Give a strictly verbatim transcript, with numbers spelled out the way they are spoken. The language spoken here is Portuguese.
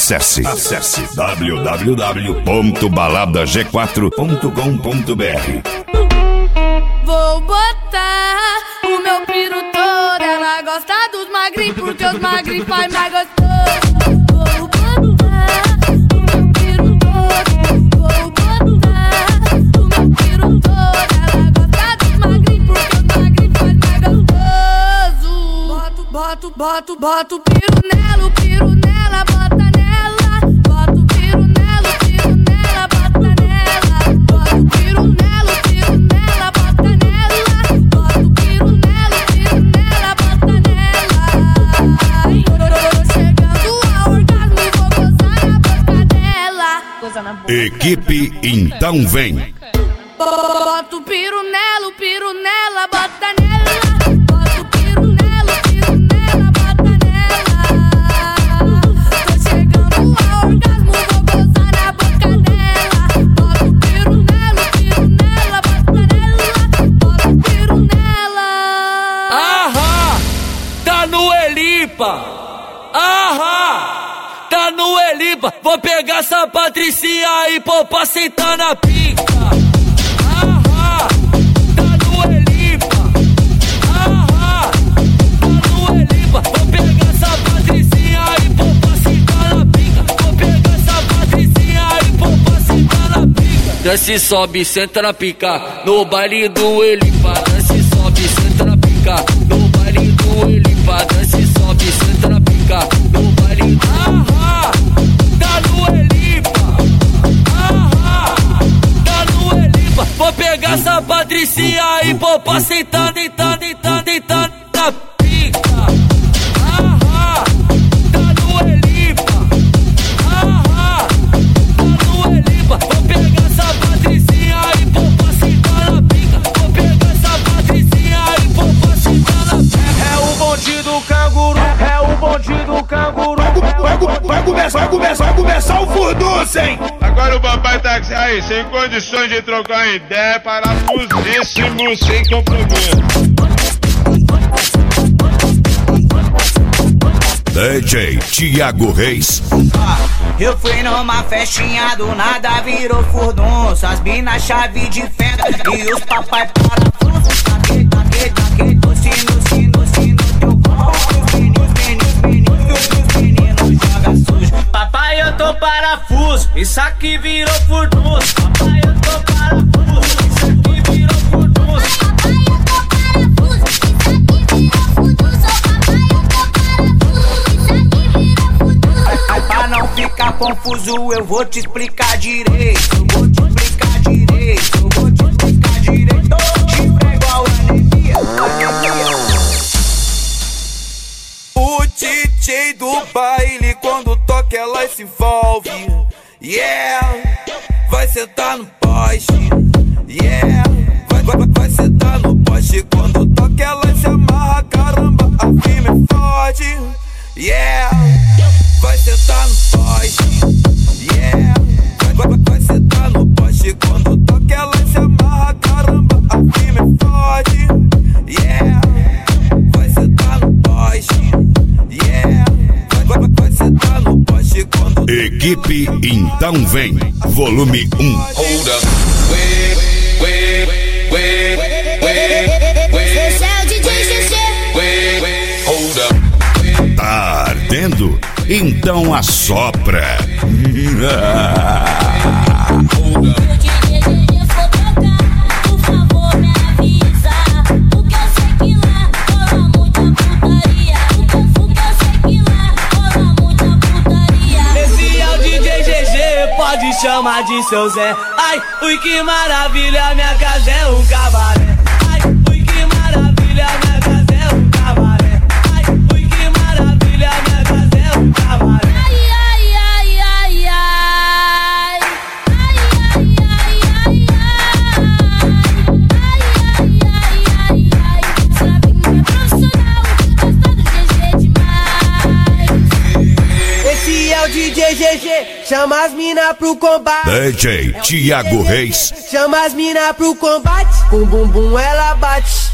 Acesse, acesse w w w ponto balada g quatro ponto com ponto b r. Vou botar o meu piru todo. Ela gosta dos magrinhos porque os magrinhos faz mais gostoso. Vou botar o meu piru todo. Vou botar o meu piru todo. Ela gosta dos magrinhos porque os magrinhos faz mais gostoso. Boto, boto, boto, boto o piru nela, o piru nela, bota nela. Boto o piru nela, o piru nela, bota nela. Boto o piru nela, o piru nela, bota nela. Boto o piru nela, o piru nela, bota nela. Tô chegando ao orgasmo e vou gozar na boca dela. Gozar na boca. Equipe Então Vem. Bota o piru nela, o piru nela, bota nela. Bota o piru nela, o piru nela, bota nela. Tô chegando ao orgasmo, vou gozar na boca dela. Bota o piru nela, o piru nela, bota nela. Bota o piru nela. Ahá, tá no Elipa. Ahá, tá no Elipa. Vou pegar essa Patricinha e pôr pra sentar na pica. Ahá, tá no Elipa. Ahá, tá no Elipa. Vou pegar essa Patricinha e pôr pra sentar na pica. Vou pegar essa Patricinha e pôr pra sentar na pica. Desce, sobe, senta na pica. No baile do Elipa. Desce, sobe, senta na pica. No baile do Elipa. Desce, sobe, senta na pica. No baile do Ahá, tá no Elipa. Ahá, tá no Elipa. Vou pegar essa Patricinha e pôr pra sentar, deitando, deitando, deitando na pica. Ahá, tá no Elipa. Ahá, tá no Elipa. Vou pegar essa Patricinha e pôr pra sentar na pica. Vou pegar essa Patricinha e pôr pra sentar na pica. É o bonde do canguru, é o bonde do canguru. Vai, vai, vai começar, vai começar, vai começar o furdunço, hein? Agora o papai tá aí, sem condições de trocar ideia, parafusíssimo, sem compromisso. D J Thiago Reis. Eu fui numa festinha, do nada virou furdunço. As minas chave de fenda e os papai parafuso. Taque, taque, taque, do sino, sino, sino. Teu pau, os meninos, meninos, meninos, os meninos joga sujo. Papai, eu tô parafuso, isso aqui virou furdunço. Papai, eu tô parafuso, isso aqui virou furdunço. Papai, eu tô parafuso, isso aqui virou furdunço. Papai, eu tô parafuso, isso aqui virou furdunço. Pra não ficar confuso, eu vou te explicar direito. Eu vou te explicar direito. Eu vou te explicar direito. Chifre é igual anemia, anemia. O D J do baile, quando toca ela se envolve. Yeah, vai sentar no poste. Yeah, vai, vai, vai sentar no poste. Quando toca ela se amarra, caramba, a firme é forte. Yeah, vai sentar no poste. Yeah, vai, vai, vai sentar no poste. Quando toca ela se amarra, caramba, a firme é forte. Yeah, vai sentar no poste. Yeah, vai, vai, vai sentar no poste. Quando Equipe Então Vem, volume um. Hold up, wait, wait, wait, wait, wait. Esse é o D J G G. Wait, wait, hold up. Tá ardendo? Então assopra. Hold up. Pode chamar de seu Zé. Ai, ui que maravilha, minha casa é um cabaré. Ai, ui que maravilha, minha casa é um cabaré. Ai, ui que maravilha, minha casa é um cabaré. Ai, ai, ai, ai, ai. Ai, ai, ai, ai, ai. Ai, ai, ai, ai, ai. Sabe que é profissional, gosta do G G demais. esse é o D J G G, chama as mina pro combate. D J Thiago Reis. Chama as mina pro combate, com bumbum ela bate.